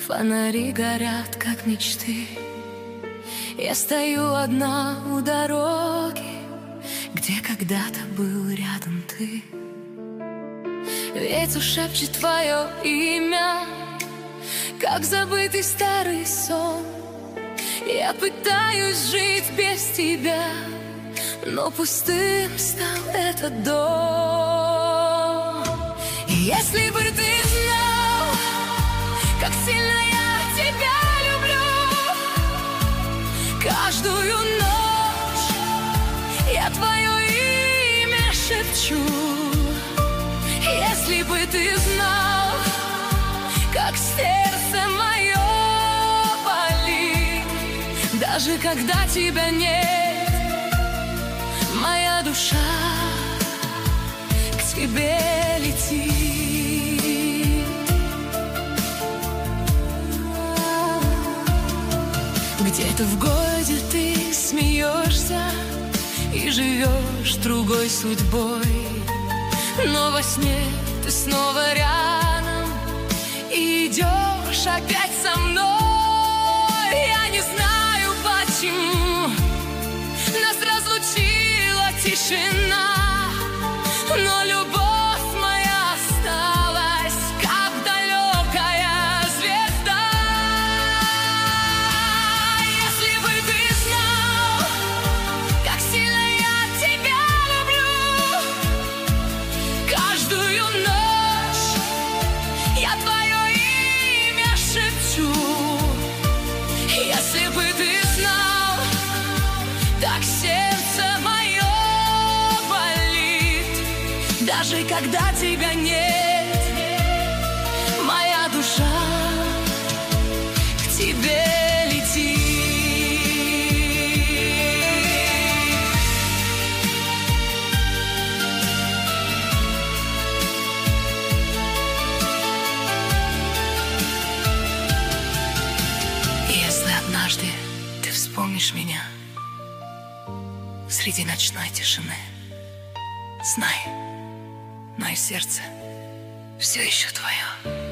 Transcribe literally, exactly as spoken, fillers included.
Фонари горят, как мечты. Я стою одна у дороги, где когда-то был рядом ты. Ветер шепчет твое имя, как забытый старый сон. Я пытаюсь жить без тебя, но пустым стал этот дом. И если бы ты знал, как сильно я тебя люблю, каждую ночь я твое имя шепчу. Если бы ты знал, как сердце мое болит, даже когда тебя нет, моя душа к тебе летит. Где-то в городе ты смеешься и живешь другой судьбой, но во сне ты снова рядом и идешь опять со мной. Я не знаю, почему нас разлучила тишина, но любовь моя осталась, как далекая звезда. Если бы ты знал, как сильно я тебя люблю, каждую ночь я твое имя шепчу. Если бы ты знал, так сердце мое болит, даже когда тебя нет, моя душа к тебе летит. Если однажды ты вспомнишь меня среди ночной тишины, знай, мое сердце все еще твое.